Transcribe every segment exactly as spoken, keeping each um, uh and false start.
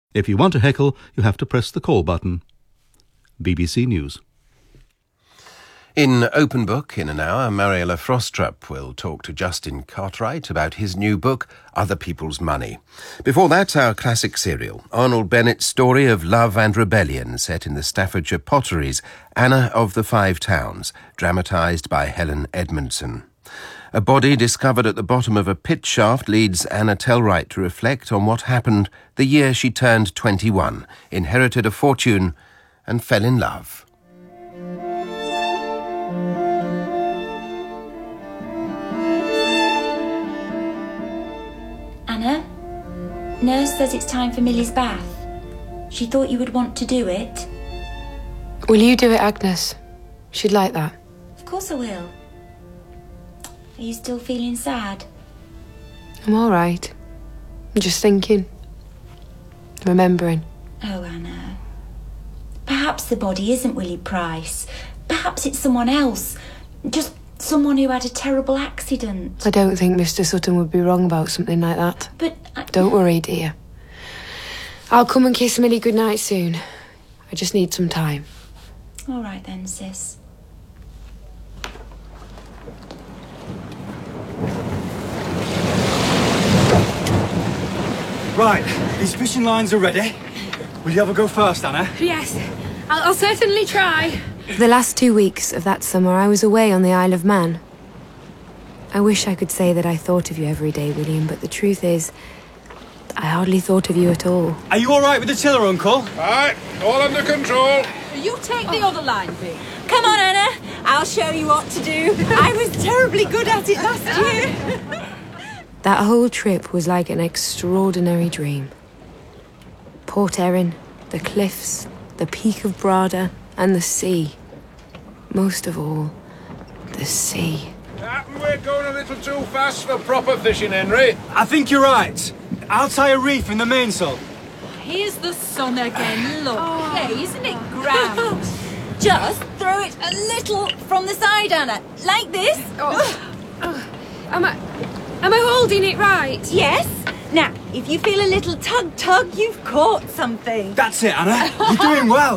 If you want to heckle, you have to press the call button. B B C News. In Open Book, in an hour, Mariella Frostrup will talk to Justin Cartwright about his new book, Other People's Money. Before that, our classic serial, Arnold Bennett's story of love and rebellion set in the Staffordshire Potteries, Anna of the Five Towns, dramatised by Helen Edmondson. A body discovered at the bottom of a pit shaft leads Anna Tellwright to reflect on what happened the year she turned twenty-one, inherited a fortune and fell in love. Anna, Nurse says it's time for Millie's bath. She thought you would want to do it. Will you do it, Agnes? She'd like that. Of course I will. Are you still feeling sad? I'm all right. I'm just thinking. Remembering. Oh, Anna. Perhaps the body isn't Willie Price. Perhaps it's someone else. Just someone who had a terrible accident. I don't think Mister Sutton would be wrong about something like that. But I... Don't worry, dear. I'll come and kiss Millie goodnight soon. I just need some time. All right then, sis. Right, these fishing lines are ready. Will you ever go first, Anna? Yes, I'll, I'll certainly try. For the last two weeks of that summer, I was away on the Isle of Man. I wish I could say that I thought of you every day, William, but the truth is, I hardly thought of you at all. Are you all right with the tiller, Uncle? Aye, all under control. You take the other line, Vic. Come on, Anna. I'll show you what to do. I was terribly good at it last year. That whole trip was like an extraordinary dream. Port Erin, the cliffs, the peak of Brada, and the sea. Most of all, the sea. Happen we're going a little too fast for proper fishing, Henry. I think you're right. I'll tie a reef in the mainsail. Here's the sun again, look. Oh. Hey, isn't it grand? Just throw it a little from the side, Anna. Like this. Oh. Oh. Am I... Am I holding it right? Yes. Now, if you feel a little tug-tug, you've caught something. That's it, Anna. You're doing well.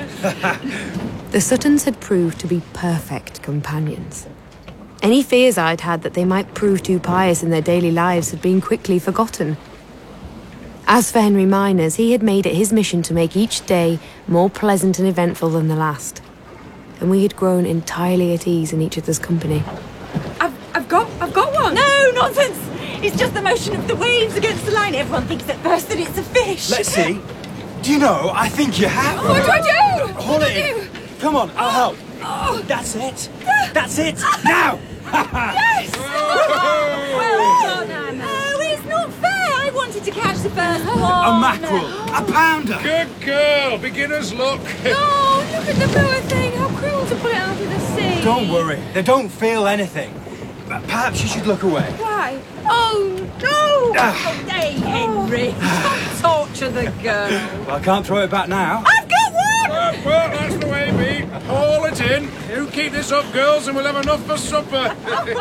The Suttons had proved to be perfect companions. Any fears I'd had that they might prove too pious in their daily lives had been quickly forgotten. As for Henry Myners, he had made it his mission to make each day more pleasant and eventful than the last. And we had grown entirely at ease in each other's company. I've, I've got, I've got one. No, nonsense. It's just the motion of the waves against the line. Everyone thinks at first that it's a fish. Let's see. Do you know, I think you have. Oh, what do I do? Hold what it do in. Come on, I'll help. Oh. That's it. That's it. Now. Yes. Oh, well done, Anna. Oh, it's not fair. I wanted to catch the first one. A mackerel. A pounder. Good girl. Beginner's luck. Oh, look at the poor thing. How cruel to put it out of the sea. Don't worry. They don't feel anything. Perhaps you should look away. Why? Oh, no. Ah. Oh, hey, Henry. Don't torture the girl. Well, I can't throw it back now. I've got one. Well, well, that's the way, be. Haul it in. You keep this up, girls, and we'll have enough for supper.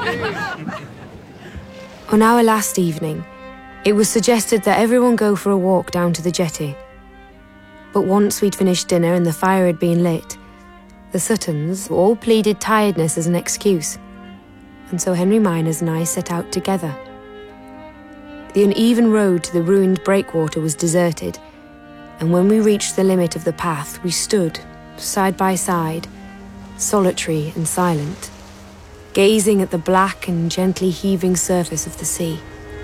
On our last evening, it was suggested that everyone go for a walk down to the jetty. But once we'd finished dinner and the fire had been lit, the Suttons all pleaded tiredness as an excuse, and so Henry Myners and I set out together. The uneven road to the ruined breakwater was deserted, and when we reached the limit of the path, we stood, side by side, solitary and silent, gazing at the black and gently heaving surface of the sea.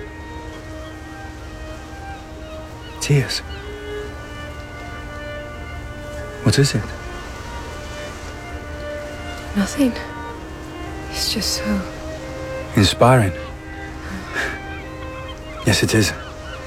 Tears. What is it? Nothing. It's just so... inspiring. Yes, it is.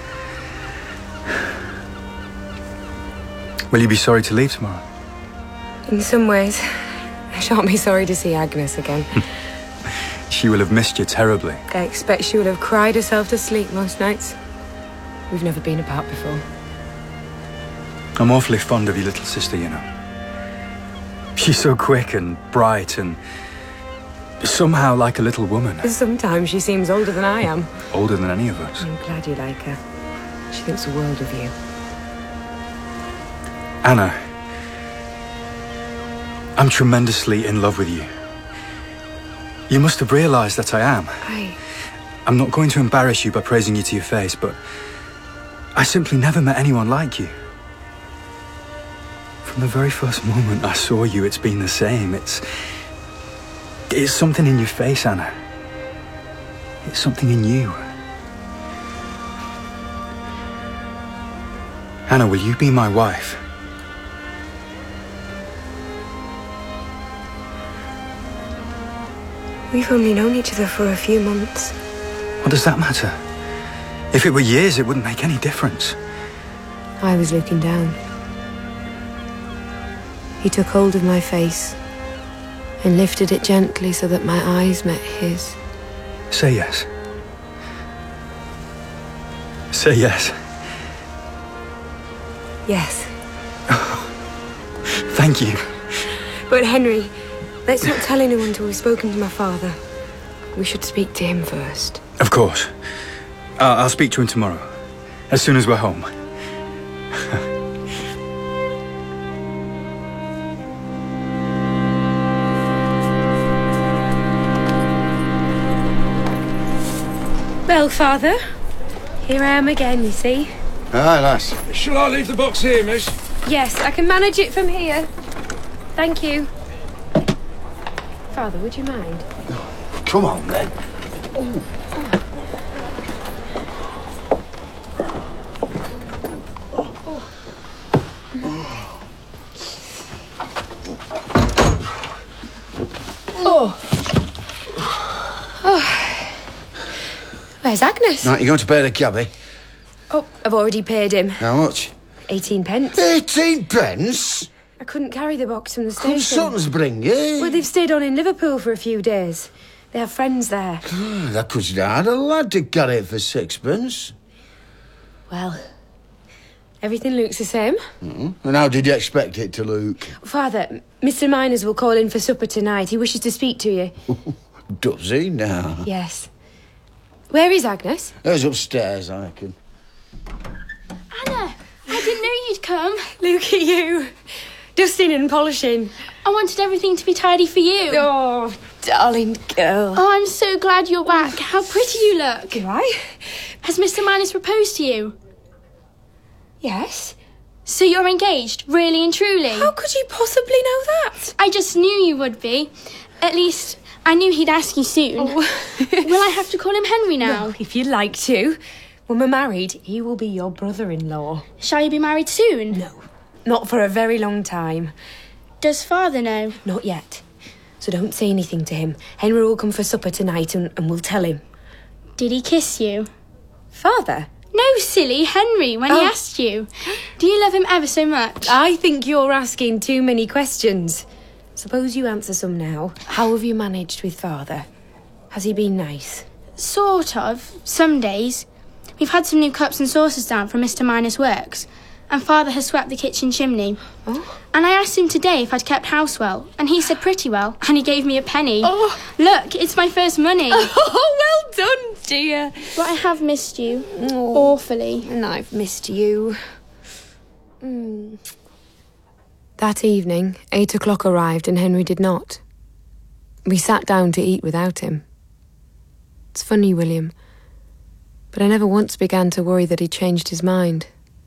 Will you be sorry to leave tomorrow? In some ways, I shan't be sorry to see Agnes again. She will have missed you terribly. I expect she will have cried herself to sleep most nights. We've never been apart before. I'm awfully fond of your little sister, you know. She's so quick and bright and somehow like a little woman. Sometimes she seems older than I am. Older than any of us. I'm glad you like her. She thinks the world of you. Anna, I'm tremendously in love with you. You must have realised that I am. I... I'm not going to embarrass you by praising you to your face, but I simply never met anyone like you. From the very first moment I saw you, it's been the same. It's... It's something in your face, Anna. It's something in you. Anna, will you be my wife? We've only known each other for a few months. What does that matter? If it were years, it wouldn't make any difference. I was looking down. He took hold of my face and lifted it gently so that my eyes met his. Say yes. Say yes. Yes. Thank you. But Henry, let's not tell anyone until we've spoken to my father. We should speak to him first. Of course. Uh, I'll speak to him tomorrow, as soon as we're home. Well, Father, here I am again, you see. Aye, lass. Shall I leave the box here, miss? Yes, I can manage it from here. Thank you. Father, would you mind? Come on, then. Oh. Oh. Where's Agnes? Right, you going to pay the cabbie? Oh, I've already paid him. How much? Eighteen pence. Eighteen pence? I couldn't carry the box from the Could station. sons bring you? Well, they've stayed on in Liverpool for a few days. They have friends there. That could hard a lad to carry it for sixpence. Well, everything looks the same. Mm-hmm. And how did you expect it to look? Father, Mister Miners will call in for supper tonight. He wishes to speak to you. Does he now? Yes. Where is Agnes? There's upstairs, I reckon. Anna, I didn't know you'd come. Look at you. Dusting and polishing. I wanted everything to be tidy for you. Oh, darling girl. Oh, I'm so glad you're back. How pretty you look. Do I? Has Mister Minus proposed to you? Yes. So you're engaged, really and truly? How could you possibly know that? I just knew you would be. At least, I knew he'd ask you soon. Oh. Will I have to call him Henry now? No, if you'd like to. When we're married, he will be your brother-in-law. Shall you be married soon? No, not for a very long time. Does Father know? Not yet. So don't say anything to him. Henry will come for supper tonight and, and we'll tell him. Did he kiss you? Father? No, silly, Henry, when Oh. he asked you. Do you love him ever so much? I think you're asking too many questions. Suppose you answer some now. How have you managed with Father? Has he been nice? Sort of, some days. We've had some new cups and saucers down from Mister Minus Works, and Father has swept the kitchen chimney. Oh. And I asked him today if I'd kept house well, and he said pretty well, and he gave me a penny. Oh. Look, it's my first money. Oh, well done, dear. But I have missed you. Oh. Awfully. And I've missed you. Mm. That evening, eight o'clock arrived and Henry did not. We sat down to eat without him. It's funny, William, but I never once began to worry that he'd changed his mind.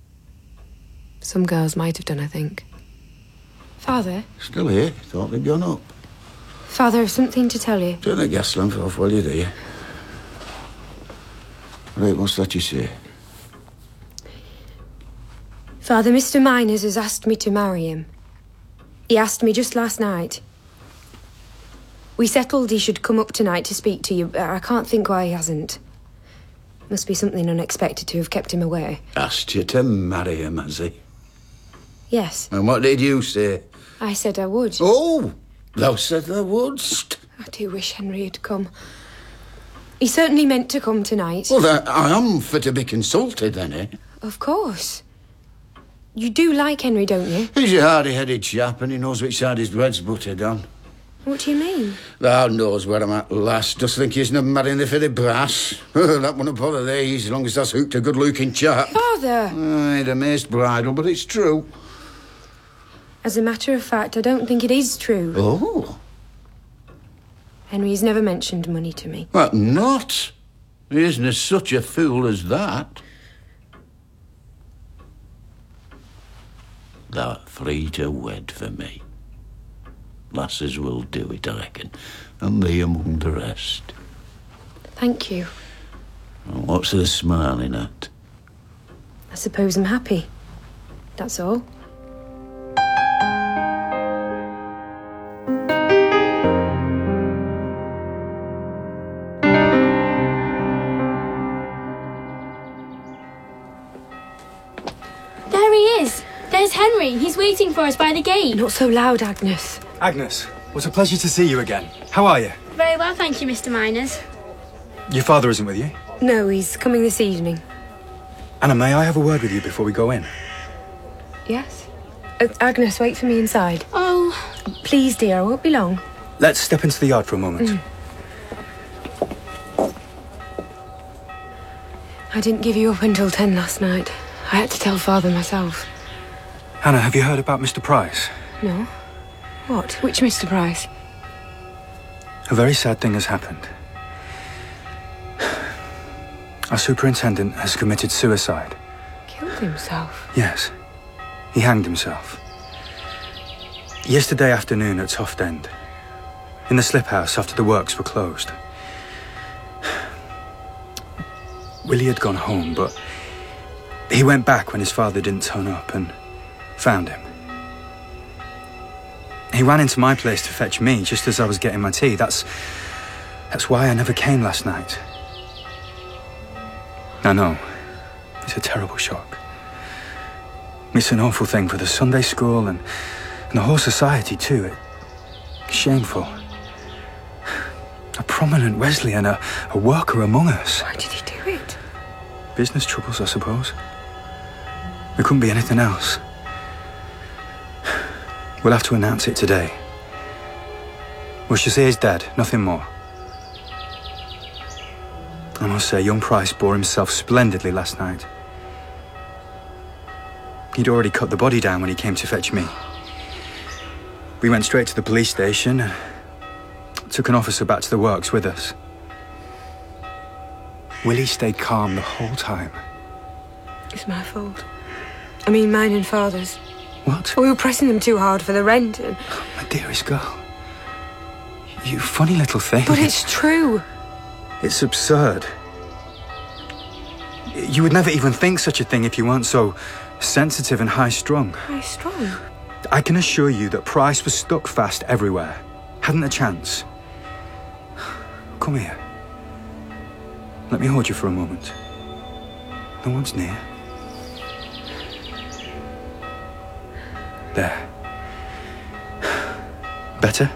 Some girls might have done, I think. Father? Still here. Thought they'd gone up. Father, I've something to tell you. Turn the gas lamp off while you're there. Right, what's that you say? Father, Mister Miners has asked me to marry him. He asked me just last night. We settled he should come up tonight to speak to you, but I can't think why he hasn't. Must be something unexpected to have kept him away. Asked you to marry him, has he? Yes, And what did you say? I said I would. Oh, thou said thou wouldst. I do wish Henry had come. He certainly meant to come tonight. Well, that, I am for to be consulted, then, eh? Of course. You do like Henry, don't you? He's a hardy-headed chap, and he knows which side his bread's buttered on. What do you mean? Thou knows where I'm at last. Dost think he's not marrying the for the brass? That wouldn't bother thee, as long as that's hooked a good-looking chap. Father! Aye, the maist bridal, but it's true. As a matter of fact, I don't think it is true. Oh? Henry's never mentioned money to me. What not? He isn't such a fool as that. Thou'rt free to wed for me. Lasses will do it, I reckon, and thee among the rest. Thank you. And what's the smiling at? I suppose I'm happy. That's all. There he is. There's Henry. He's waiting for us by the gate. Not so loud, Agnes. Agnes, what a pleasure to see you again. How are you? Very well, thank you, Mister Miners. Your father isn't with you? No, he's coming this evening. Anna, may I have a word with you before we go in? Yes? Uh, Agnes, wait for me inside. Oh. Please, dear, I won't be long. Let's step into the yard for a moment. Mm. I didn't give you up until ten last night. I had to tell Father myself. Hannah, have you heard about Mister Price? No. What? Which Mister Price? A very sad thing has happened. Our superintendent has committed suicide. Killed himself? Yes. He hanged himself. Yesterday afternoon at Toft End. In the slip house after the works were closed. Willie had gone home, but he went back when his father didn't turn up and found him. He ran into my place to fetch me just as I was getting my tea. That's... that's why I never came last night. I know. It's a terrible shock. It's an awful thing for the Sunday school and, and the whole society too. It's shameful. A prominent Wesleyan, a, a worker among us. Why did he do it? Business troubles, I suppose. It couldn't be anything else. We'll have to announce it today. We shall say he's dead, nothing more. I must say, young Price bore himself splendidly last night. He'd already cut the body down when he came to fetch me. We went straight to the police station and took an officer back to the works with us. Willie stayed calm the whole time. It's my fault. I mean, mine and Father's. What? We were pressing them too hard for the rent and... Oh, my dearest girl. You funny little thing. But it's true. It's absurd. You would never even think such a thing if you weren't so sensitive and high-strung. High-strung? I can assure you that Price was stuck fast everywhere. Hadn't a chance. Come here. Let me hold you for a moment. No one's near. There. Better?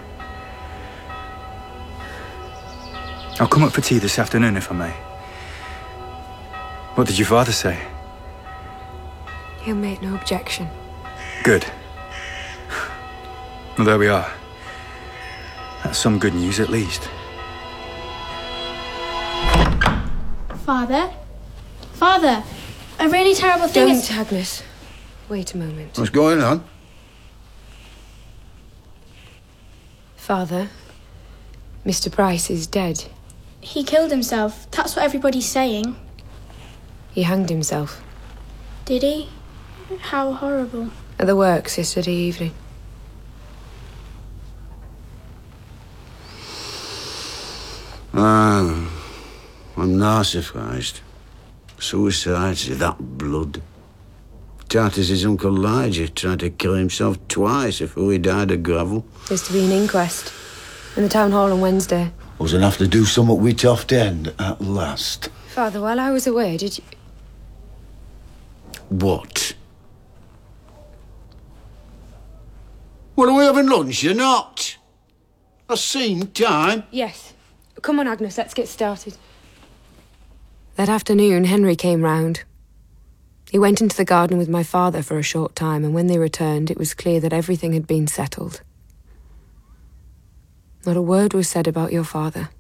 I'll come up for tea this afternoon, if I may. What did your father say? He'll make no objection. Good. Well, there we are. That's some good news, at least. Father? Father, a really terrible thing Don't, is... Agnes. Wait a moment. What's going on? Father, Mister Price is dead. He killed himself. That's what everybody's saying. He hanged himself. Did he? How horrible. At the works yesterday evening. Ah, I'm not surprised. Suicides with that blood. Tartas his Uncle Elijah tried to kill himself twice before he died of gravel. There's to be an inquest in the town hall on Wednesday. Was enough to do something with Toft End at last. Father, while I was away, did you... What? Well, are we having lunch or not? I've seen time. Yes. Come on, Agnes, let's get started. That afternoon, Henry came round. He went into the garden with my father for a short time, and when they returned, it was clear that everything had been settled. Not a word was said about your father.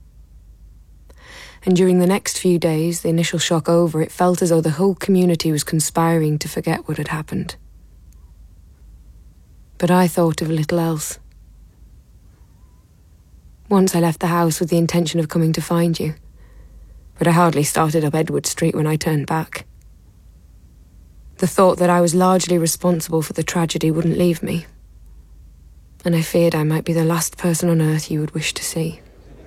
And during the next few days, the initial shock over, it felt as though the whole community was conspiring to forget what had happened. But I thought of little else. Once I left the house with the intention of coming to find you, but I hardly started up Edward Street when I turned back. The thought that I was largely responsible for the tragedy wouldn't leave me, and I feared I might be the last person on earth you would wish to see.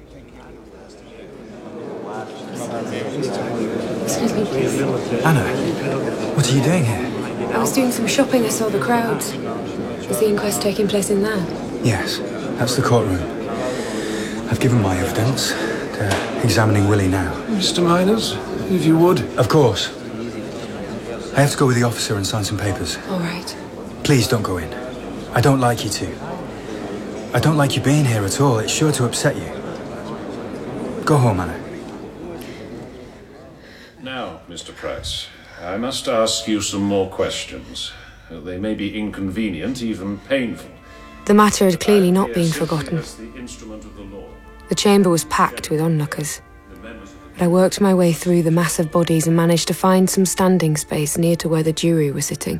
Excuse me, please. Anna, what are you doing here? I was doing some shopping. I saw the crowds. Is the inquest taking place in there? Yes, that's the courtroom. I've given my evidence. They're examining Willie now. Mister Miners, if you would. Of course. I have to go with the officer and sign some papers. All right. Please don't go in. I don't like you to. I don't like you being here at all. It's sure to upset you. Go home, Anna. Now, Mister Price, I must ask you some more questions. They may be inconvenient, even painful. The matter had clearly not been forgotten. The instrument of the law. The chamber was packed with onlookers. But I worked my way through the mass of bodies and managed to find some standing space near to where the jury were sitting.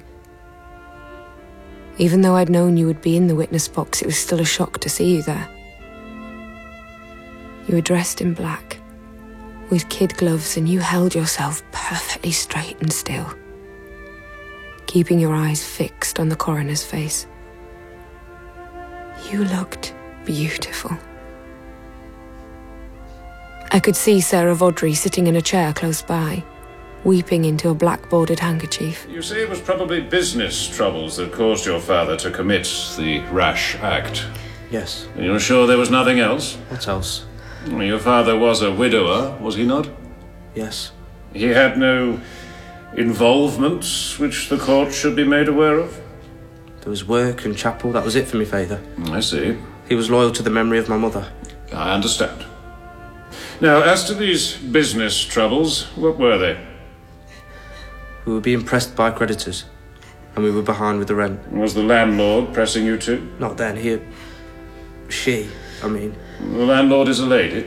Even though I'd known you would be in the witness box, it was still a shock to see you there. You were dressed in black, with kid gloves, and you held yourself perfectly straight and still, keeping your eyes fixed on the coroner's face. You looked beautiful. I could see Sarah Vaudrey sitting in a chair close by, weeping into a black-bordered handkerchief. You say it was probably business troubles that caused your father to commit the rash act. Yes. Are you sure there was nothing else? What else? Your father was a widower, was he not? Yes. He had no involvement which the court should be made aware of? There was work and chapel, that was it for me, Father. I see. He was loyal to the memory of my mother. I understand. Now, as to these business troubles, what were they? We were being pressed by creditors, and we were behind with the rent. Was the landlord pressing you too? Not then, he... She, I mean. The landlord is a lady?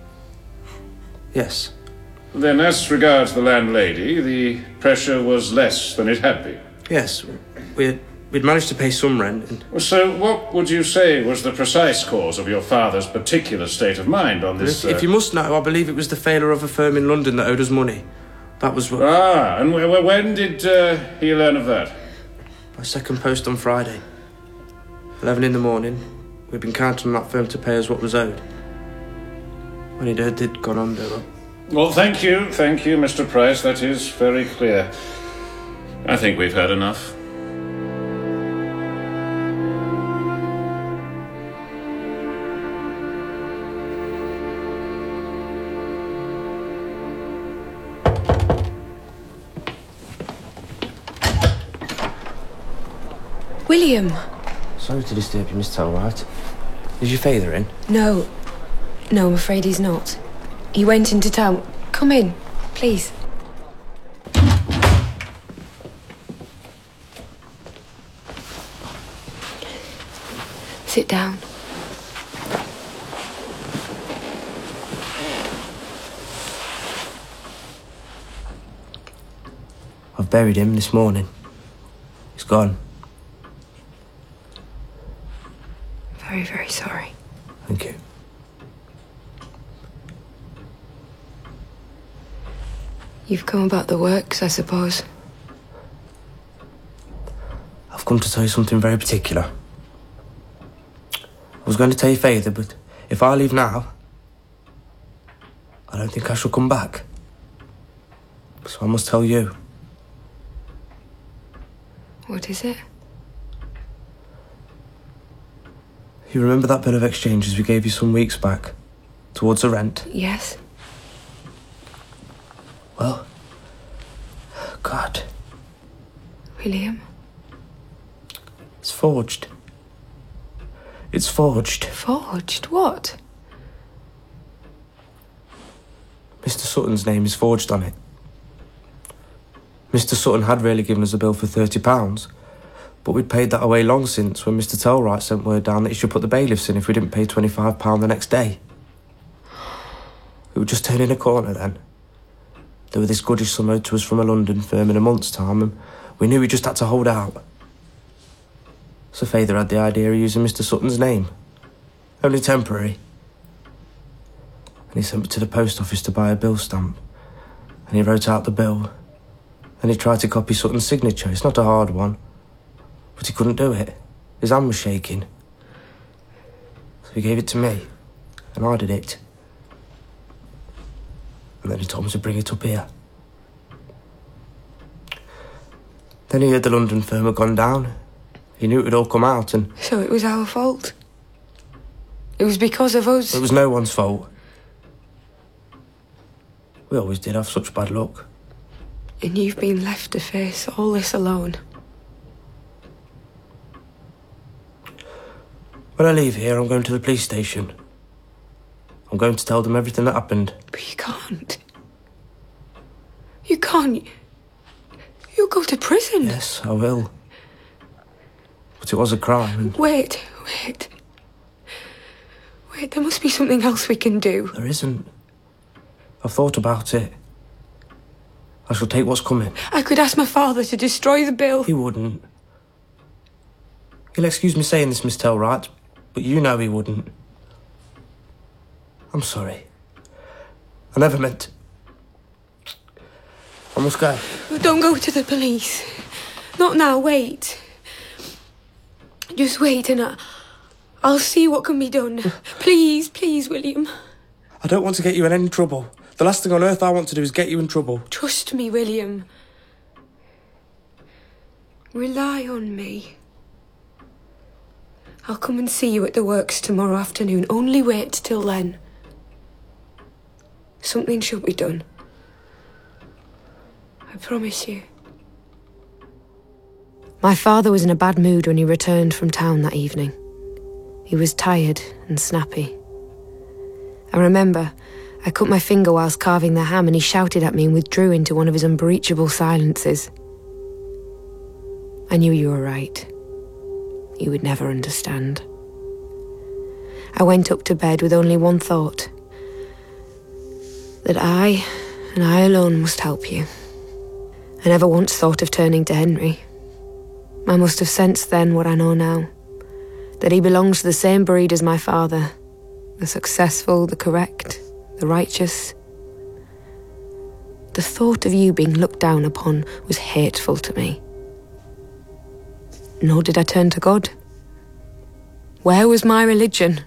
Yes. Then, as regards the landlady, the pressure was less than it had been? Yes, we we'd managed to pay some rent. And... So, what would you say was the precise cause of your father's particular state of mind on this... If, uh... if you must know, I believe it was the failure of a firm in London that owed us money. That was what... Ah, and w when did uh, he learn of that? By second post on Friday. Eleven in the morning. We'd been counting on that firm to pay us what was owed. When he'd heard they'd gone under... Well... well, thank you, thank you, Mister Price. That is very clear. I think we've heard enough. William! Sorry to disturb you, Miss Tellwright. Is your father in? No. No, I'm afraid he's not. He went into town. Come in, please. Sit down. I've buried him this morning. He's gone. Very, very sorry. Thank you. You've come about the works, I suppose. I've come to tell you something very particular. I was going to tell your father, but if I leave now, I don't think I shall come back. So I must tell you. What is it? You remember that bill of exchanges we gave you some weeks back? Towards the rent? Yes. Well... God. William? It's forged. It's forged. Forged? What? Mister Sutton's name is forged on it. Mister Sutton had really given us a bill for thirty pounds, but we'd paid that away long since when Mister Tellwright sent word down that he should put the bailiffs in if we didn't pay twenty-five pounds the next day. We were just turning a corner then. There were this goodish sum owed to us from a London firm in a month's time, and we knew we just had to hold out. Sir Father had the idea of using Mister Sutton's name. Only temporary. And he sent me to the post office to buy a bill stamp. And he wrote out the bill. And he tried to copy Sutton's signature. It's not a hard one. But he couldn't do it. His hand was shaking. So he gave it to me. And I did it. And then he told me to bring it up here. Then he heard the London firm had gone down. He knew it would all come out and... So it was our fault? It was because of us? It was no one's fault. We always did have such bad luck. And you've been left to face all this alone? When I leave here, I'm going to the police station. I'm going to tell them everything that happened. But you can't. You can't. You'll go to prison. Yes, I will. But it was a crime. And... Wait, wait. Wait, there must be something else we can do. There isn't. I've thought about it. I shall take what's coming. I could ask my father to destroy the bill. He wouldn't. He'll excuse me saying this, Miss Tellwright, but you know he wouldn't. I'm sorry. I never meant... I must go. Don't go to the police. Not now, wait. Just wait and I, I'll see what can be done. Please, please, William. I don't want to get you in any trouble. The last thing on earth I want to do is get you in trouble. Trust me, William. Rely on me. I'll come and see you at the works tomorrow afternoon. Only wait till then. Something should be done. I promise you. My father was in a bad mood when he returned from town that evening. He was tired and snappy. I remember I cut my finger whilst carving the ham and he shouted at me and withdrew into one of his unbreachable silences. I knew you were right. You would never understand. I went up to bed with only one thought. That I, and I alone, must help you. I never once thought of turning to Henry. I must have sensed then what I know now. That he belongs to the same breed as my father. The successful, the correct, the righteous. The thought of you being looked down upon was hateful to me. Nor did I turn to God. Where was my religion?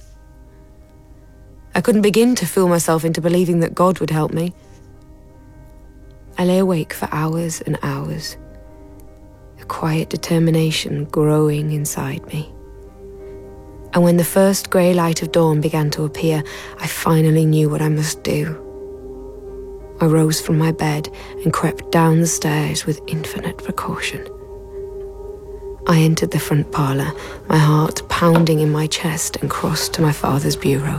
I couldn't begin to fool myself into believing that God would help me. I lay awake for hours and hours, a quiet determination growing inside me. And when the first grey light of dawn began to appear, I finally knew what I must do. I rose from my bed and crept down the stairs with infinite precaution. I entered the front parlour, my heart pounding in my chest, and crossed to my father's bureau.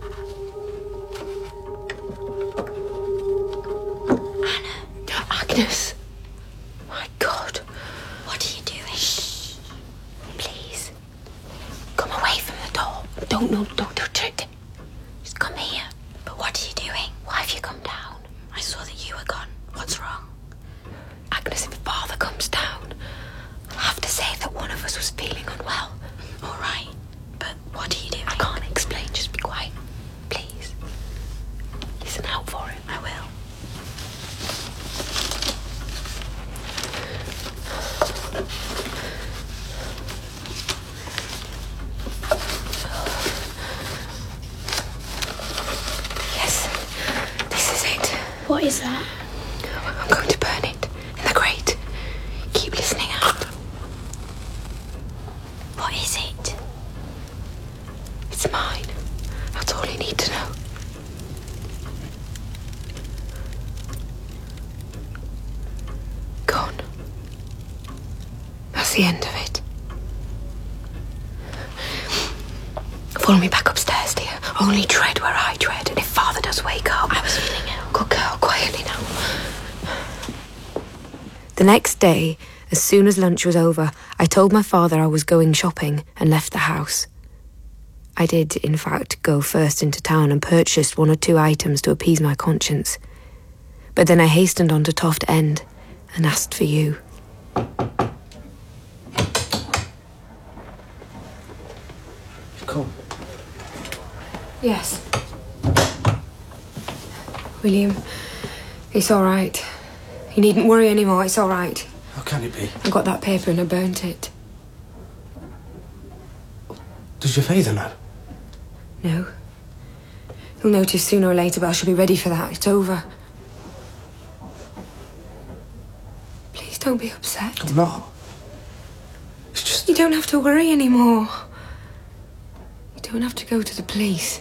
Anna. Agnes. My God. What are you doing? Shh. Please. Come away from the door. Don't, no, don't touch it. Just come here. But what are you doing? Why have you come down? I saw that you were gone. What's wrong? Agnes, if father comes down, I'll have to say that one of us was feeling unwell. All right. But what are you doing? I can't explain. Just be quiet. Please. Listen out for him. I will. Yes. This is it. What is that? I'm going to burn it in the grate. Keep listening out. What is it? It's mine. That's all you need to know. Gone. That's the end of it. Follow me back upstairs, dear. Only tread where I tread, and if father does wake up... I was feeling ill. Good girl, quietly now. The next day, as soon as lunch was over, I told my father I was going shopping and left the house. I did, in fact, go first into town and purchased one or two items to appease my conscience. But then I hastened on to Toft End and asked for you. Yes. William, it's all right. You needn't worry anymore, it's all right. How can it be? I got that paper and I burnt it. Does your father know? No. He'll notice sooner or later, but I shall be ready for that. It's over. Please don't be upset. I'm not. It's just... You don't have to worry anymore. You don't have to go to the police.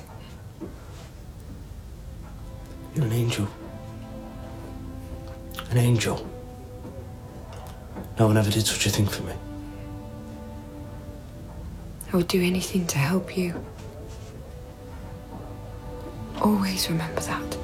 You're an angel. An angel. No one ever did such a thing for me. I would do anything to help you. Always remember that.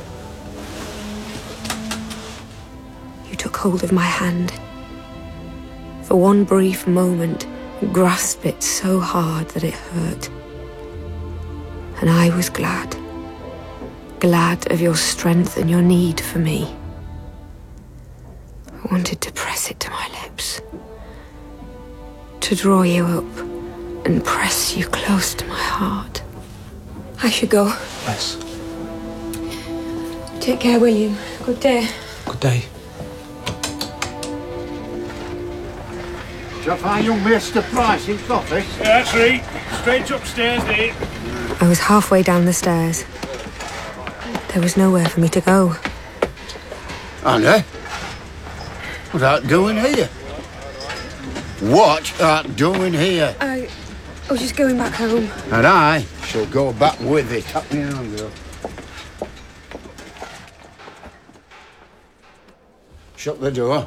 You took hold of my hand. For one brief moment, and grasped it so hard that it hurt. And I was glad. Glad of your strength and your need for me. I wanted to press it to my lips. To draw you up and press you close to my heart. I should go. Yes. Take care, William. Good day. Good day. Did you find young Mister Price in his office? Yeah, that's right. Straight upstairs, there. I was halfway down the stairs. There was nowhere for me to go. Anna? What art doing here? What art doing here? I... I was just going back home. And I shall go back with it. Up me on, girl. Shut the door.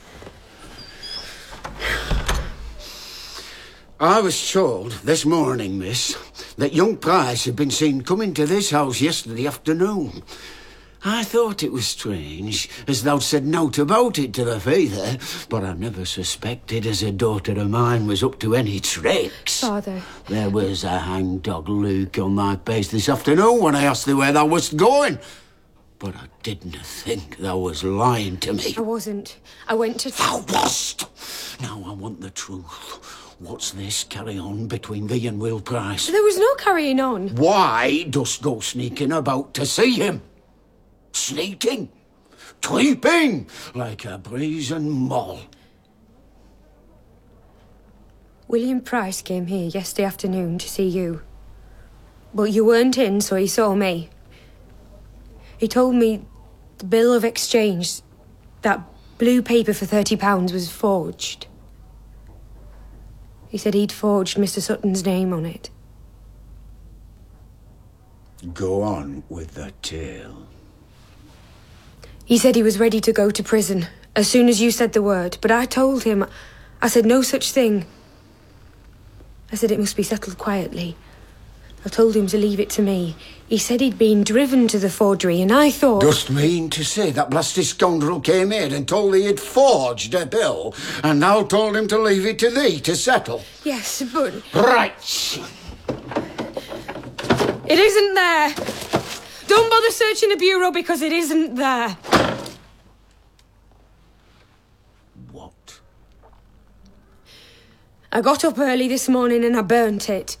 I was told this morning, miss, that young Price had been seen coming to this house yesterday afternoon. I thought it was strange, as thou'd said nought about it to the father, but I never suspected as a daughter of mine was up to any tricks. Father. There was a hangdog look on my face this afternoon when I asked thee where thou wast going. But I didn't think thou was lying to me. I wasn't. I went to... Thou wast! Now I want the truth. What's this carry-on between thee and Will Price? There was no carrying on. Why dost go sneaking about to see him? Sneaking, tweeping, like a brazen moll. William Price came here yesterday afternoon to see you. But you weren't in, so he saw me. He told me the bill of exchange, that blue paper for thirty pounds, was forged. He said he'd forged Mister Sutton's name on it. Go on with the tale. He said he was ready to go to prison as soon as you said the word, but I told him, I said no such thing. I said it must be settled quietly. I told him to leave it to me. He said he'd been driven to the forgery, and I thought... Dost mean to say that blasted scoundrel came here and told thee he'd forged a bill, and now told him to leave it to thee to settle? Yes, but... Right. It isn't there. Don't bother searching the bureau because it isn't there. What? I got up early this morning and I burnt it.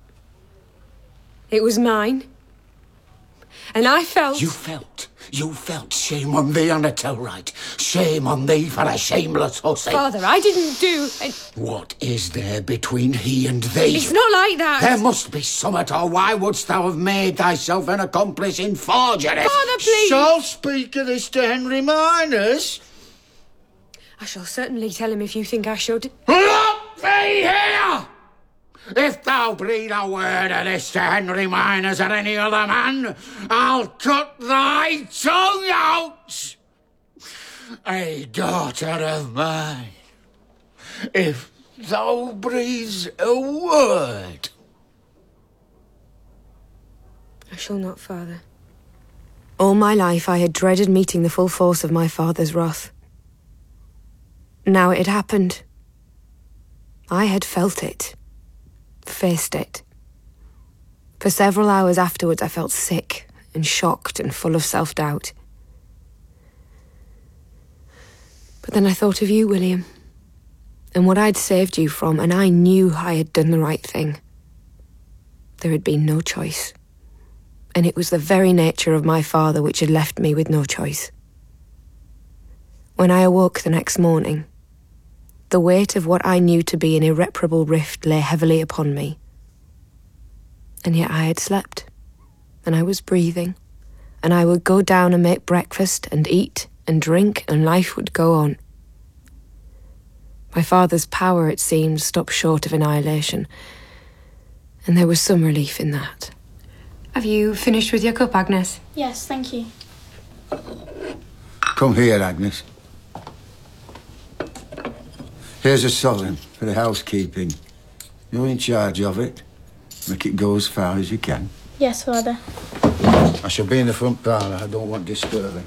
It was mine. And I felt... You felt? You felt shame on thee, Anna Tellwright. Shame on thee for a shameless hussy. Father, I didn't do... I... What is there between he and thee? It's not like that. There must be somewhat, or why wouldst thou have made thyself an accomplice in forgery? Father, please. Shall speak of this to Henry Miners? I shall certainly tell him if you think I should. Look thee here! If thou breathe a word of this to Henry Miners or any other man, I'll cut thy tongue out! A daughter of mine, if thou breathes a word. I shall not, Father. All my life I had dreaded meeting the full force of my father's wrath. Now it had happened. I had felt it. Faced it. For several hours afterwards I felt sick and shocked and full of self-doubt. But then I thought of you, William, and what I'd saved you from, and I knew I had done the right thing. There had been no choice, and it was the very nature of my father which had left me with no choice. When I awoke the next morning, the weight of what I knew to be an irreparable rift lay heavily upon me. And yet I had slept, and I was breathing, and I would go down and make breakfast and eat and drink, and life would go on. My father's power, it seemed, stopped short of annihilation, and there was some relief in that. Have you finished with your cup, Agnes? Yes, thank you. Come here, Agnes. Here's a sovereign for the housekeeping. You're in charge of it. Make it go as far as you can. Yes, Father. I shall be in the front parlour. I don't want disturbing.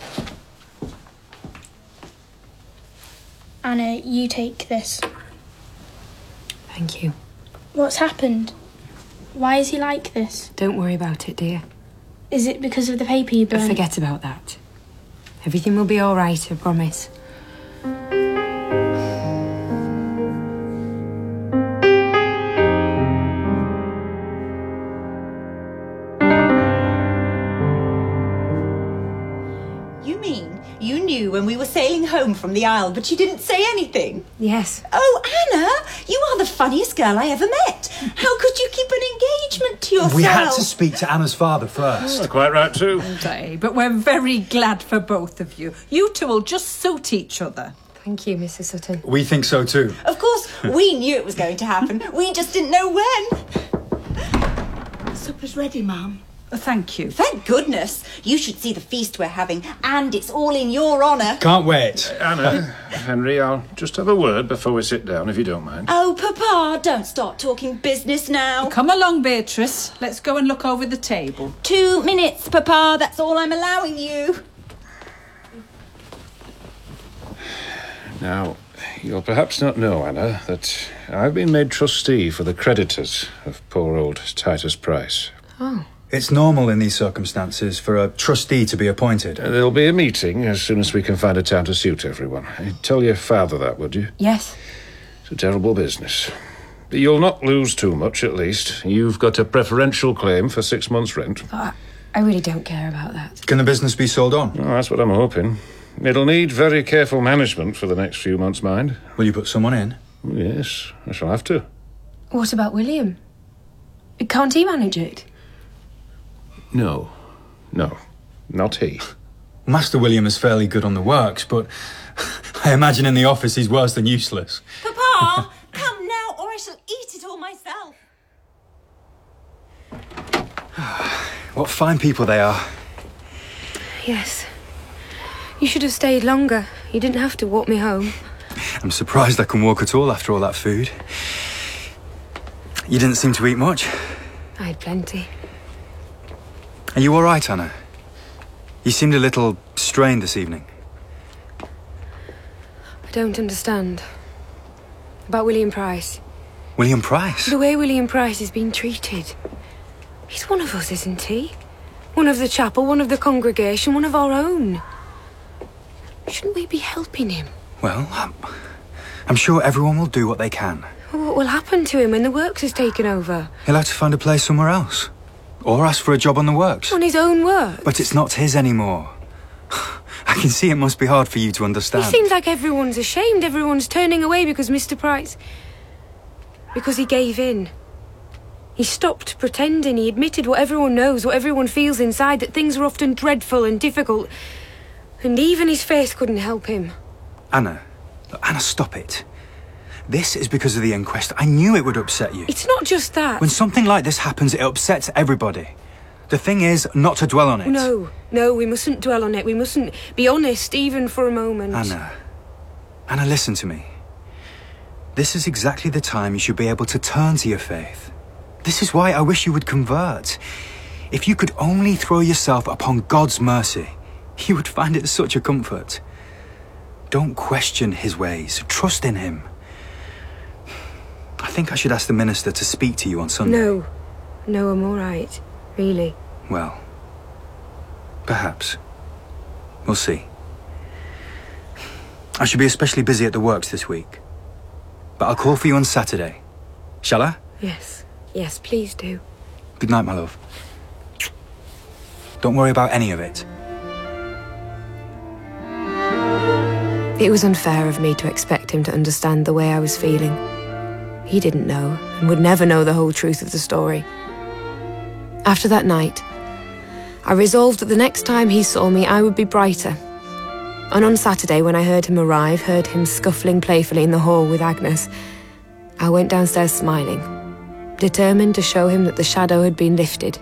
Anna, you take this. Thank you. What's happened? Why is he like this? Don't worry about it, dear. Is it because of the paper you burned? Forget about that. Everything will be all right, I promise. When we were sailing home from the Isle, but you didn't say anything. Yes. Oh, Anna, you are the funniest girl I ever met. How could you keep an engagement to yourself? We had to speak to Anna's father first. Oh, quite right too. Day, but we're very glad for both of you. You two will just suit each other. Thank you, Missus Sutton. We think so too. Of course, we knew it was going to happen. We just didn't know when. Supper's ready, Mum. Thank you. Thank goodness. You should see the feast we're having, and it's all in your honour. Can't wait. Uh, Anna, Henry, I'll just have a word before we sit down, if you don't mind. Oh, Papa, don't start talking business now. Come along, Beatrice. Let's go and look over the table. Two minutes, Papa. That's all I'm allowing you. Now, you'll perhaps not know, Anna, that I've been made trustee for the creditors of poor old Titus Price. Oh. It's normal in these circumstances for a trustee to be appointed. Uh, there'll be a meeting as soon as we can find a time to suit everyone. You'd tell your father that, would you? Yes. It's a terrible business. But you'll not lose too much, at least. You've got a preferential claim for six months' rent. Oh, I really don't care about that. Can the business be sold on? Oh, that's what I'm hoping. It'll need very careful management for the next few months, mind. Will you put someone in? Yes, I shall have to. What about William? Can't he manage it? No. No. Not he. Master William is fairly good on the works, but I imagine in the office he's worse than useless. Papa, come now, or I shall eat it all myself. What fine people they are. Yes. You should have stayed longer. You didn't have to walk me home. I'm surprised I can walk at all after all that food. You didn't seem to eat much. I had plenty. Are you all right, Anna? You seemed a little strained this evening. I don't understand. About William Price. William Price? The way William Price is being treated. He's one of us, isn't he? One of the chapel, one of the congregation, one of our own. Shouldn't we be helping him? Well, I'm, I'm sure everyone will do what they can. Well, what will happen to him when the works is taken over? He'll have to find a place somewhere else. Or ask for a job on the works. On his own work? But it's not his anymore. I can see it must be hard for you to understand. It seems like everyone's ashamed. Everyone's turning away because Mister Price... Because he gave in. He stopped pretending. He admitted what everyone knows, what everyone feels inside, that things are often dreadful and difficult. And even his face couldn't help him. Anna, Anna, stop it. This is because of the inquest. I knew it would upset you. It's not just that. When something like this happens, it upsets everybody. The thing is not to dwell on it. No, no, we mustn't dwell on it. We mustn't be honest even for a moment. Anna, Anna, listen to me. This is exactly the time you should be able to turn to your faith. This is why I wish you would convert. If you could only throw yourself upon God's mercy, you would find it such a comfort. Don't question his ways. Trust in him. I think I should ask the minister to speak to you on Sunday. No. No, I'm all right. Really. Well, perhaps. We'll see. I should be especially busy at the works this week. But I'll call for you on Saturday. Shall I? Yes. Yes, please do. Good night, my love. Don't worry about any of it. It was unfair of me to expect him to understand the way I was feeling. He didn't know, and would never know the whole truth of the story. After that night, I resolved that the next time he saw me, I would be brighter. And on Saturday, when I heard him arrive, heard him scuffling playfully in the hall with Agnes, I went downstairs smiling, determined to show him that the shadow had been lifted.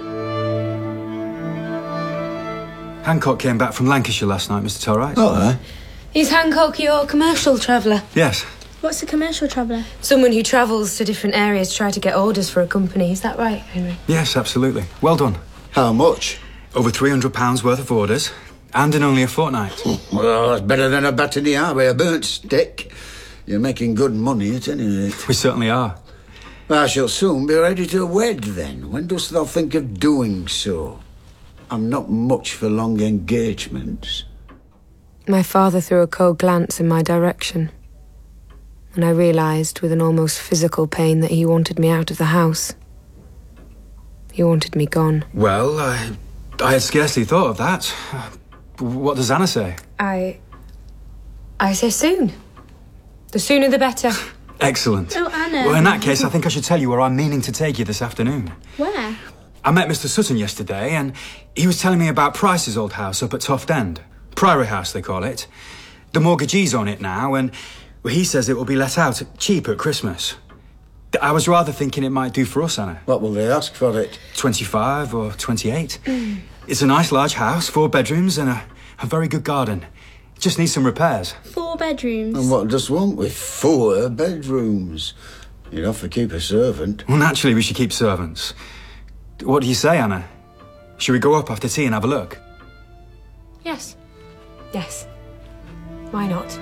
Hancock came back from Lancashire last night, Mister Tellwright. Oh, eh? Is Hancock your commercial traveller? Yes. What's a commercial traveller? Someone who travels to different areas to try to get orders for a company. Is that right, Henry? Yes, absolutely. Well done. How much? Over three hundred pounds worth of orders, and in only a fortnight. Well, that's better than a bat in the eye with a burnt stick. You're making good money at any rate. We certainly are. I shall soon be ready to wed, then. When dost thou think of doing so? I'm not much for long engagements. My father threw a cold glance in my direction, and I realised with an almost physical pain that he wanted me out of the house. He wanted me gone. Well, I, I had scarcely thought of that. What does Anna say? I... I say soon. The sooner the better. Excellent. Oh, Anna. Well, in that case, I think I should tell you where I'm meaning to take you this afternoon. Where? I met Mister Sutton yesterday, and he was telling me about Price's old house up at Toft End. Priory House, they call it. The mortgagee's on it now, and well, he says it will be let out cheap at Christmas. I was rather thinking it might do for us, Anna. What will they ask for it? twenty-five or twenty-eight. Mm. It's a nice large house, four bedrooms and a, a very good garden. It just needs some repairs. Four bedrooms. And what does want with four bedrooms? You'd have to keep a servant. Well, naturally we should keep servants. What do you say, Anna? Should we go up after tea and have a look? Yes. Yes. Why not?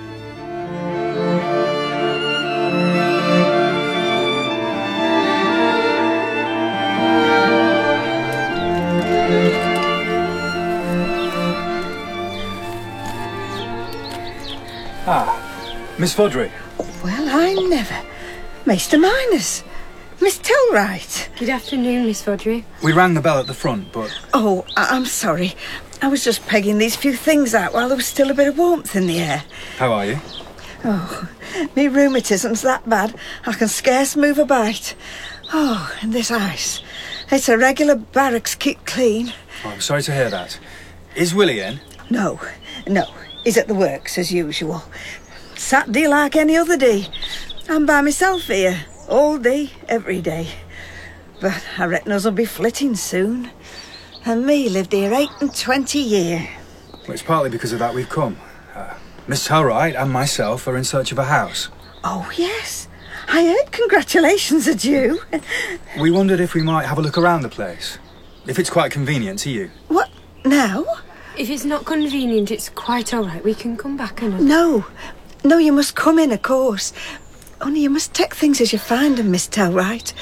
Ah, Miss Fodry. Well, I never. Maester Minus. Miss Tellwright. Good afternoon, Miss Fodry. We rang the bell at the front, but... Oh, I- I'm sorry. I was just pegging these few things out while there was still a bit of warmth in the air. How are you? Oh, me rheumatism's that bad, I can scarce move a bite. Oh, and this ice. It's a regular barracks keep clean. Oh, I'm sorry to hear that. Is Willie in? No, no. He's at the works, as usual. Saturday like any other day. I'm by myself here, all day, every day. But I reckon us'll be flitting soon. And me lived here eight and twenty year. Well, it's partly because of that we've come. Uh, Miss Tellwright and myself are in search of a house. Oh, yes. I heard congratulations are due. We wondered if we might have a look around the place. If it's quite convenient to you. What, now? If it's not convenient, it's quite all right. We can come back and... No. No, you must come in, of course. Only you must take things as you find them, Miss Tellwright.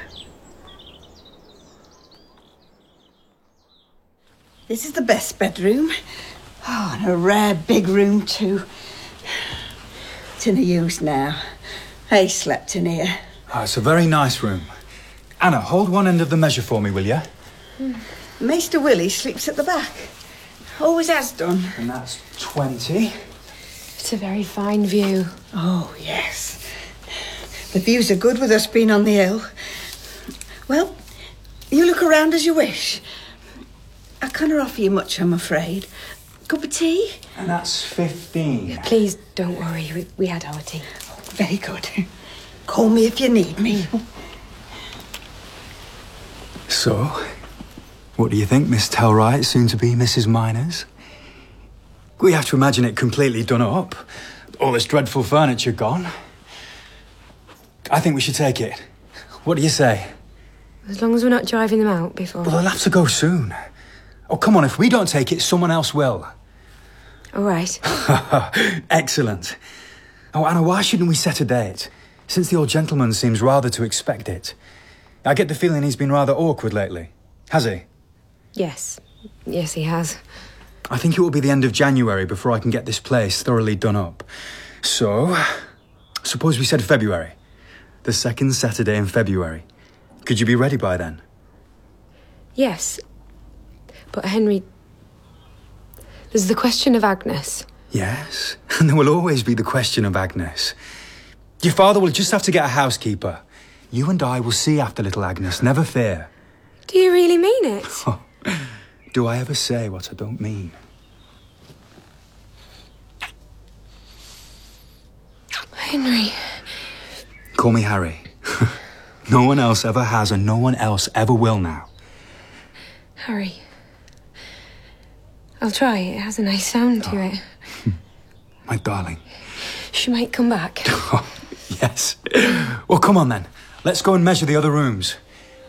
This is the best bedroom. Oh, and a rare big room, too. It's in a use now. I slept in here. Ah, it's a very nice room. Anna, hold one end of the measure for me, will you? Mm. Maester Willie sleeps at the back. Always has done. And that's twenty. It's a very fine view. Oh, yes. The views are good with us being on the hill. Well, you look around as you wish. I can't offer you much, I'm afraid. Cup of tea? And that's fifteen. Please don't worry. We, we had our tea. Very good. Call me if you need me. So, what do you think, Miss Tellwright, soon to be Missus Miners? We have to imagine it completely done up. All this dreadful furniture gone. I think we should take it. What do you say? As long as we're not driving them out before... Well, they'll have to go soon. Oh, come on, if we don't take it, someone else will. All right. Excellent. Oh, Anna, why shouldn't we set a date? Since the old gentleman seems rather to expect it. I get the feeling he's been rather awkward lately. Has he? Yes. Yes, he has. I think it will be the end of January before I can get this place thoroughly done up. So, suppose we said February. The second Saturday in February. Could you be ready by then? Yes. But Henry, there's the question of Agnes. Yes, and there will always be the question of Agnes. Your father will just have to get a housekeeper. You and I will see after little Agnes, never fear. Do you really mean it? Oh, do I ever say what I don't mean? Henry. Call me Harry. No one else ever has and no one else ever will now. Harry. I'll try. It has a nice sound to it. My darling. She might come back. Oh, yes. Well, come on then. Let's go and measure the other rooms.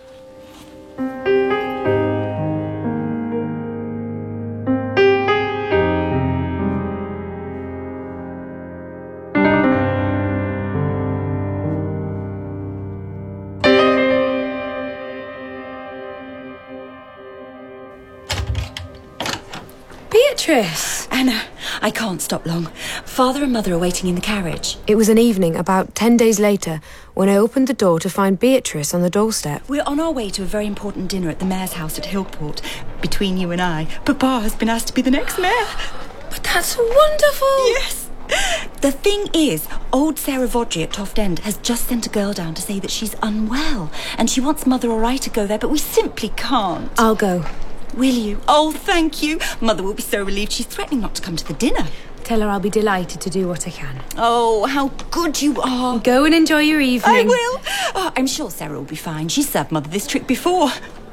Beatrice! Anna, I can't stop long. Father and Mother are waiting in the carriage. It was an evening, about ten days later, when I opened the door to find Beatrice on the doorstep. We're on our way to a very important dinner at the mayor's house at Hillport. Between you and I, Papa has been asked to be the next mayor. But that's wonderful! Yes! The thing is, old Sarah Vaudrey at Toft End has just sent a girl down to say that she's unwell, and she wants Mother or I to go there, but we simply can't. I'll go. Will you? Oh, thank you. Mother will be so relieved. She's threatening not to come to the dinner. Tell her I'll be delighted to do what I can. Oh, how good you are. Go and enjoy your evening. I will. Oh, I'm sure Sarah will be fine. She's served Mother this trick before.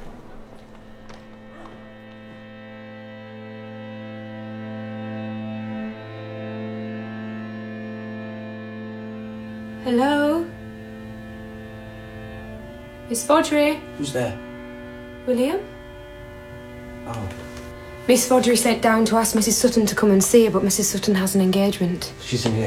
Hello? Miss Vaudrey? Who's there? William? Oh. Miss Vaudrey sent down to ask Missus Sutton to come and see her, but Missus Sutton has an engagement. She's in here.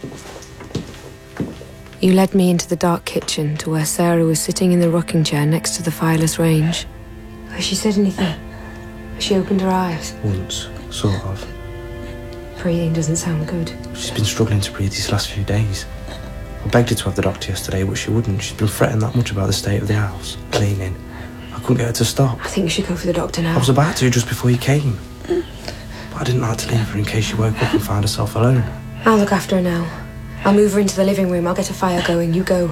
You led me into the dark kitchen to where Sarah was sitting in the rocking chair next to the fireless range. Has she said anything? Has she opened her eyes? Once, sort of. Breathing doesn't sound good. She's been struggling to breathe these last few days. I begged her to have the doctor yesterday, but she wouldn't. She's been fretting that much about the state of the house, cleaning. I couldn't get her to stop. I think you should go for the doctor now. I was about to just before you came. But I didn't like to leave her in case she woke up and found herself alone. I'll look after her now. I'll move her into the living room. I'll get a fire going. You go.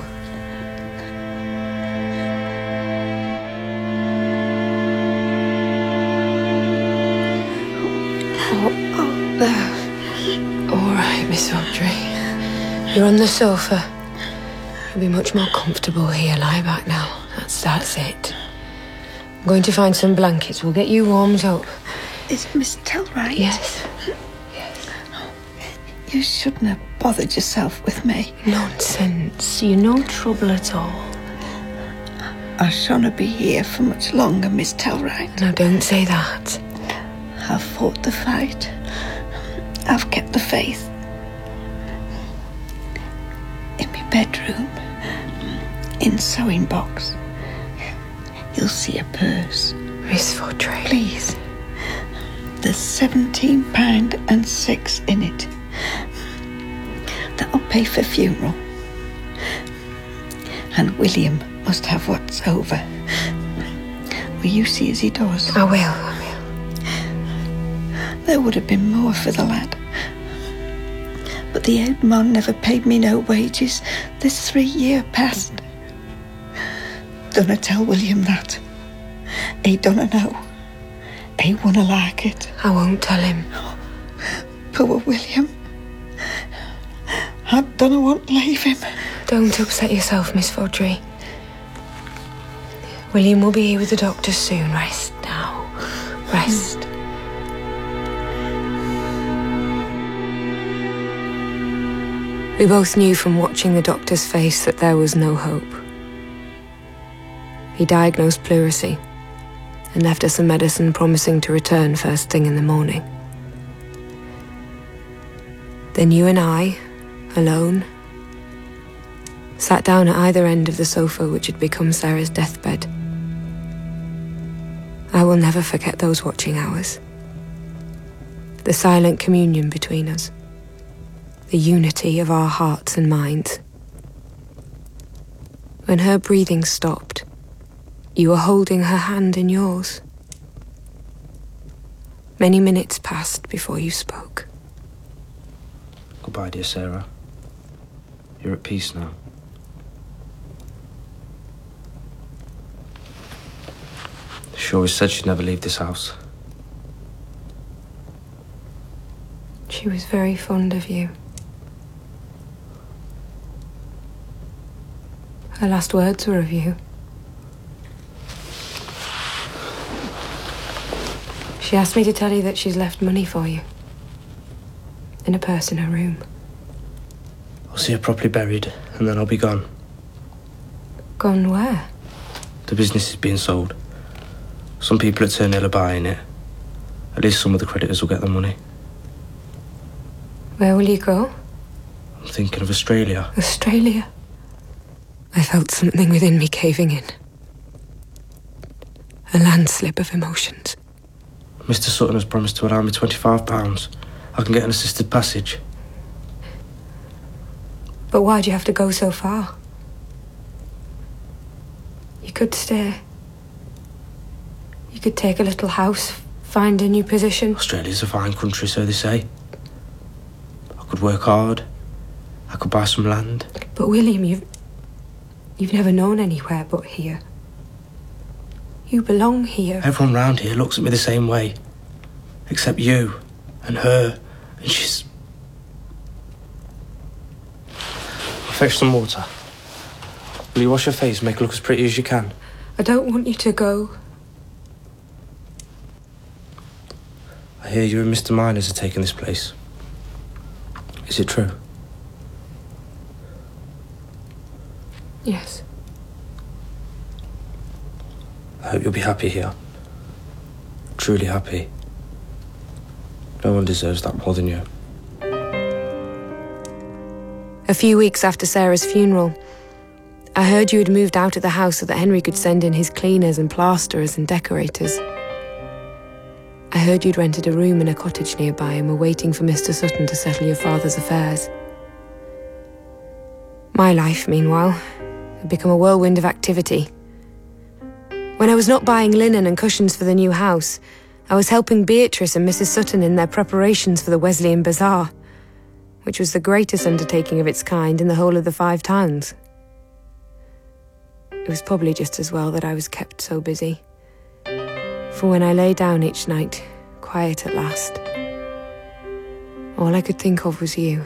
Oh, oh, there. All right, Miss Vaudrey. You're on the sofa. You'll be much more comfortable here. Lie back now. That's, that's it. I'm going to find some blankets. We'll get you warmed up. Is Miss Tellwright? Yes. You shouldn't have bothered yourself with me. Nonsense. You're no trouble at all. I shan't be here for much longer, Miss Tellwright. No, don't say that. I've fought the fight. I've kept the faith. In my bedroom, in sewing box, you'll see a purse. Miss Vaudrey. Please. There's seventeen pound and six in it. That'll pay for funeral. And William must have what's over. Will you see as he does? I will, I will. There would have been more for the lad. But the old man never paid me no wages this three year past. Dunna tell William that. He dunna know. He wunna like it. I won't tell him. Poor William. I dunna want to leave him. Don't upset yourself, Miss Vaudrey. William will be here with the doctor soon. Rest now. Rest. We both knew from watching the doctor's face that there was no hope. He diagnosed pleurisy and left us some medicine promising to return first thing in the morning. Then you and I, alone, sat down at either end of the sofa which had become Sarah's deathbed. I will never forget those watching hours. The silent communion between us. The unity of our hearts and minds. When her breathing stopped, you were holding her hand in yours. Many minutes passed before you spoke. Goodbye, dear Sarah. You're at peace now. She always said she'd never leave this house. She was very fond of you. Her last words were of you. She asked me to tell you that she's left money for you. In a purse in her room. I'll see her properly buried, and then I'll be gone. Gone where? The business is being sold. Some people at Turnhill are buying it. At least some of the creditors will get the money. Where will you go? I'm thinking of Australia. Australia? I felt something within me caving in. A landslip of emotions. Mister Sutton has promised to allow me twenty-five pounds. I can get an assisted passage. But why'd you have to go so far? You could stay. You could take a little house, find a new position. Australia's a fine country, so they say. I could work hard. I could buy some land. But William, you've... You've never known anywhere but here. You belong here. Everyone round here looks at me the same way. Except you. And her. And she's... I'll fetch some water. Will you wash your face and make it look as pretty as you can? I don't want you to go. I hear you and Mister Miners are taking this place. Is it true? Yes. I hope you'll be happy here. Truly happy. No one deserves that more than you. A few weeks after Sarah's funeral, I heard you had moved out of the house so that Henry could send in his cleaners and plasterers and decorators. I heard you'd rented a room in a cottage nearby and were waiting for Mister Sutton to settle your father's affairs. My life, meanwhile, had become a whirlwind of activity. When I was not buying linen and cushions for the new house, I was helping Beatrice and Missus Sutton in their preparations for the Wesleyan Bazaar, which was the greatest undertaking of its kind in the whole of the Five Towns. It was probably just as well that I was kept so busy. For when I lay down each night, quiet at last, all I could think of was you.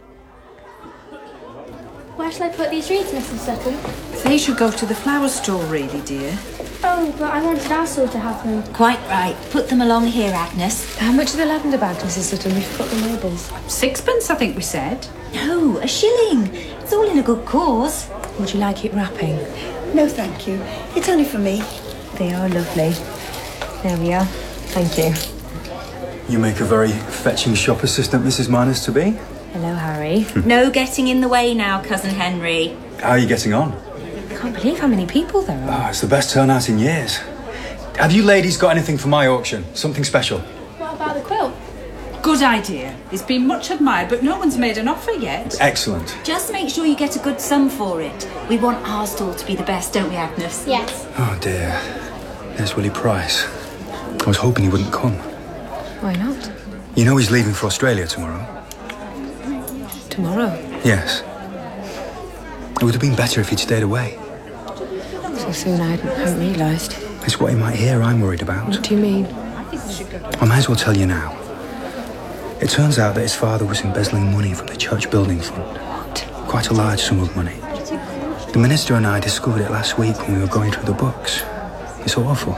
Where shall I put these reeds, Missus Sutton? They should go to the flower store, really, dear. Oh, but I wanted Ansel to have them. Quite right. Put them along here, Agnes. How much are the lavender bags, Missus Sutton? We've got the labels. Sixpence, I think we said. No, a shilling. It's all in a good cause. Would you like it wrapping? No, thank you. It's only for me. They are lovely. There we are. Thank you. You make a very fetching shop assistant, Missus Miners, to be. Hello, Harry. No getting in the way now, Cousin Henry. How are you getting on? I can't believe how many people there are. Oh, it's the best turnout in years. Have you ladies got anything for my auction? Something special? What about the quilt? Good idea. It's been much admired, but no one's made an offer yet. Excellent. Just make sure you get a good sum for it. We want our stall to be the best, don't we, Agnes? Yes. Oh, dear. There's Willie Price. I was hoping he wouldn't come. Why not? You know he's leaving for Australia tomorrow? Tomorrow? Yes. It would have been better if he'd stayed away. So soon I hadn't, hadn't realised. It's what he might hear I'm worried about. What do you mean? I might as well tell you now. It turns out that his father was embezzling money from the church building fund. What? Quite a large sum of money. The minister and I discovered it last week when we were going through the books. It's awful.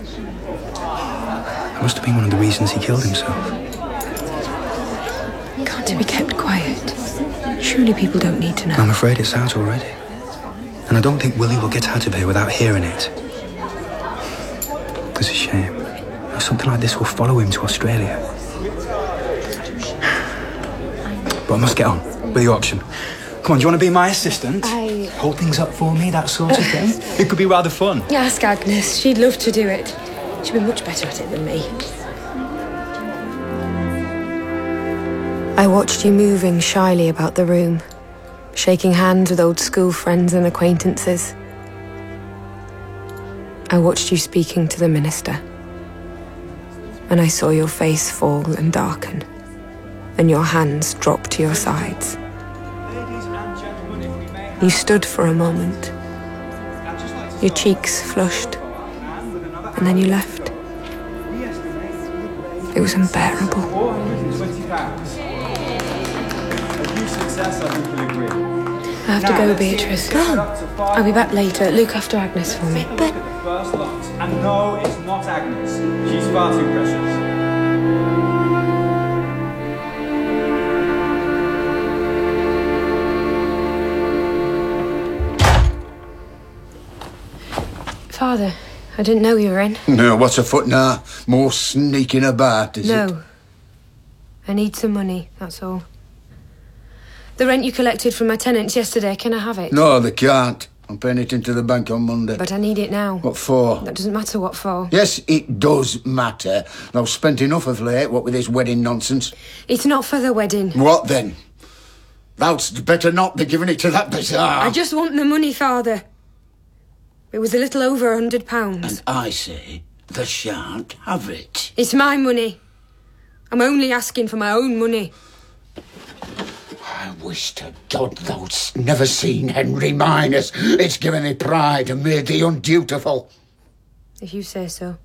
It must have been one of the reasons he killed himself. Can't it be kept quiet? Surely people don't need to know. I'm afraid it's out already. And I don't think Willie will get out of here without hearing it. It's a shame. Something like this will follow him to Australia. But I must get on with the auction. Come on, do you want to be my assistant? I... Hold things up for me, that sort of thing? It could be rather fun. Ask Agnes. She'd love to do it. She'd be much better at it than me. I watched you moving shyly about the room, shaking hands with old school friends and acquaintances. I watched you speaking to the minister. and I saw your face fall and darken, and your hands drop to your sides. You stood for a moment, your cheeks flushed, and then you left. It was unbearable. I have to go, Beatrice. Go. I'll be back later. Look after Agnes for me. But... And no, it's not Agnes. She's far too precious. Father, I didn't know you were in. No, what's afoot now? More sneaking about, is no. it? No. I need some money, that's all. The rent you collected from my tenants yesterday, can I have it? No, they can't. I'm paying it into the bank on Monday. But I need it now. What for? That doesn't matter what for. Yes, it does matter. I've spent enough of late, what with this wedding nonsense. It's not for the wedding. What then? Thou'dst better not be giving it to that bazaar. I just want the money, Father. It was a little over a hundred pounds. And I say, they shan't have it. It's my money. I'm only asking for my own money. I wish to God thou'dst never seen Henry Minus. It's given thee pride and made thee undutiful. If you say so.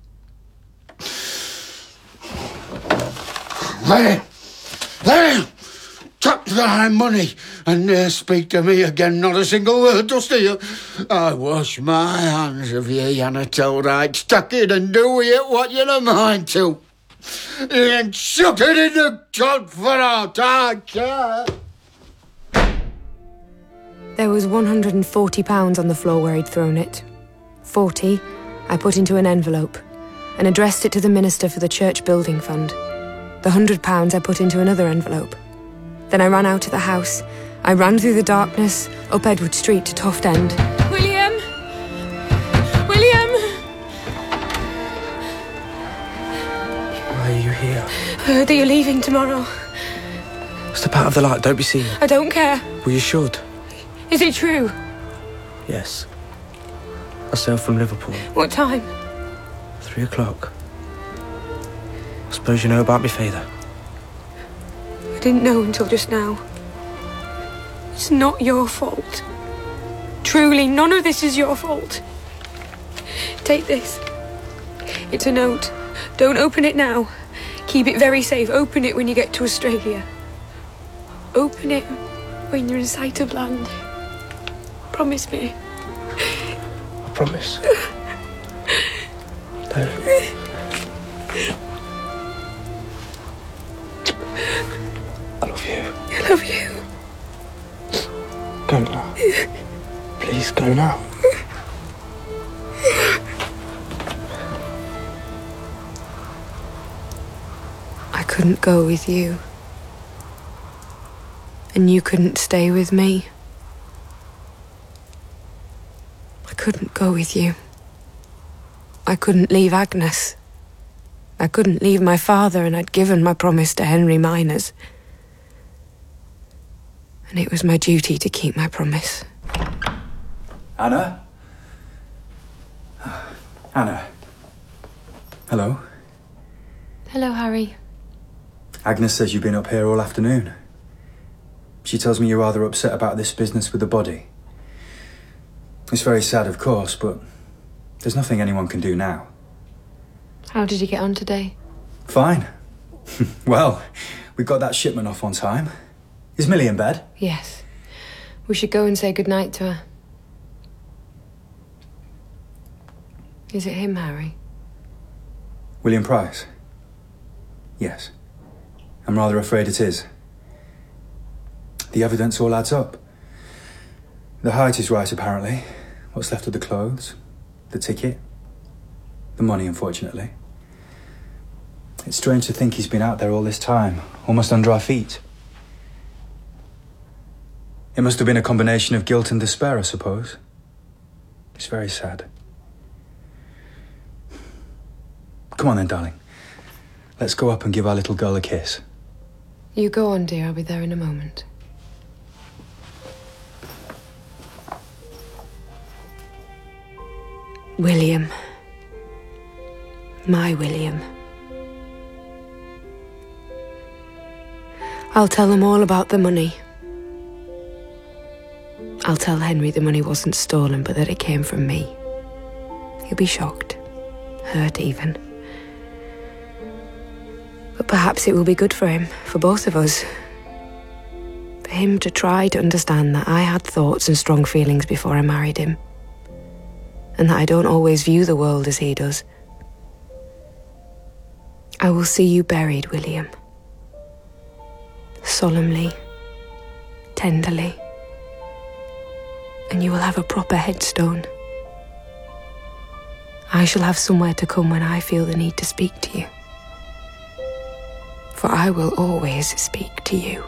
There! There! Tuck thy money and ne'er speak to me again, not a single word, dost you? I wash my hands of ye, Anatole Wright. Tuck it and do with it what you're a mind to. And chuck it in the God for aught I care. There was one hundred and forty pounds on the floor where he'd thrown it. Forty I put into an envelope and addressed it to the minister for the church building fund. The hundred pounds I put into another envelope. Then I ran out of the house. I ran through the darkness, up Edward Street to Toft End. William! William! Why are you here? I heard that you're leaving tomorrow. Step out of the light, don't be seen. I don't care. Well, you should. Is it true? Yes. I sailed from Liverpool. What time? Three o'clock. I suppose you know about me, Father. I didn't know until just now. It's not your fault. Truly, none of this is your fault. Take this. It's a note. Don't open it now. Keep it very safe. Open it when you get to Australia. Open it when you're in sight of land. Promise me. I promise. No. I love you. I love you. Go now. Please, go now. I couldn't go with you. And you couldn't stay with me. I couldn't go with you. I couldn't leave Agnes. I couldn't leave my father, and I'd given my promise to Henry Miners. And it was my duty to keep my promise. Anna? Anna. Hello. Hello, Harry. Agnes says you've been up here all afternoon. She tells me you're rather upset about this business with the body. It's very sad, of course, but there's nothing anyone can do now. How did you get on today? Fine. Well, we got that shipment off on time. Is Millie in bed? Yes. We should go and say goodnight to her. Is it him, Harry? William Price? Yes. I'm rather afraid it is. The evidence all adds up. The height is right, apparently. What's left of the clothes, the ticket, the money, unfortunately. It's strange to think he's been out there all this time, almost under our feet. It must have been a combination of guilt and despair, I suppose. It's very sad. Come on then, darling. Let's go up and give our little girl a kiss. You go on, dear. I'll be there in a moment. William. My William. I'll tell them all about the money. I'll tell Henry the money wasn't stolen, but that it came from me. He'll be shocked, hurt even. But perhaps it will be good for him, for both of us. For him to try to understand that I had thoughts and strong feelings before I married him. And that I don't always view the world as he does. I will see you buried, William. Solemnly, tenderly. And you will have a proper headstone. I shall have somewhere to come when I feel the need to speak to you. For I will always speak to you.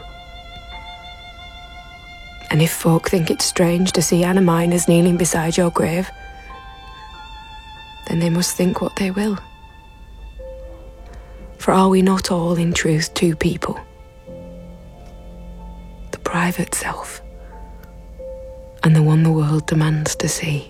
And if folk think it strange to see Anna Miners kneeling beside your grave, then they must think what they will. For are we not all, in truth, two people? The private self, and the one the world demands to see.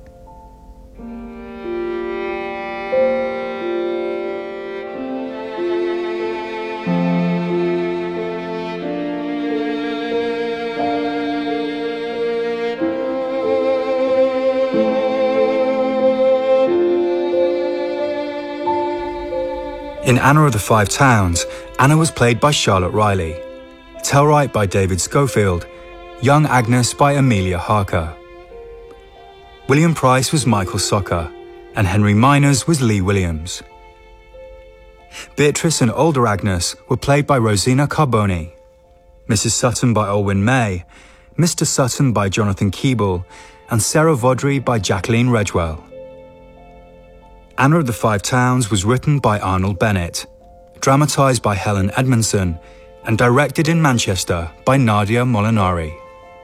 In Anna of the Five Towns, Anna was played by Charlotte Riley, Tellwright by David Schofield, Young Agnes by Amelia Harker. William Price was Michael Socker, and Henry Miners was Lee Williams. Beatrice and older Agnes were played by Rosina Carboni, Missus Sutton by Olwyn May, Mister Sutton by Jonathan Keeble, and Sarah Vaudry by Jacqueline Redgewell. Anna of the Five Towns was written by Arnold Bennett, dramatised by Helen Edmondson, and directed in Manchester by Nadia Molinari.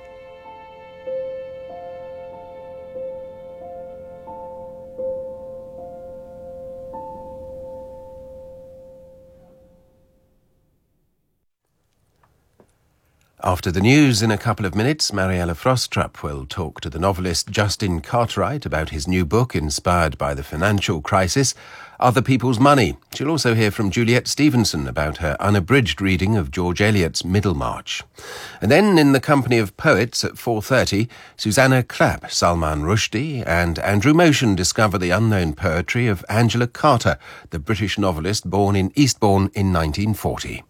After the news, in a couple of minutes, Mariella Frostrup will talk to the novelist Justin Cartwright about his new book inspired by the financial crisis, Other People's Money. She'll also hear from Juliet Stevenson about her unabridged reading of George Eliot's Middlemarch. And then, in the company of poets at four thirty, Susanna Clapp, Salman Rushdie and Andrew Motion discover the unknown poetry of Angela Carter, the British novelist born in Eastbourne in nineteen forty.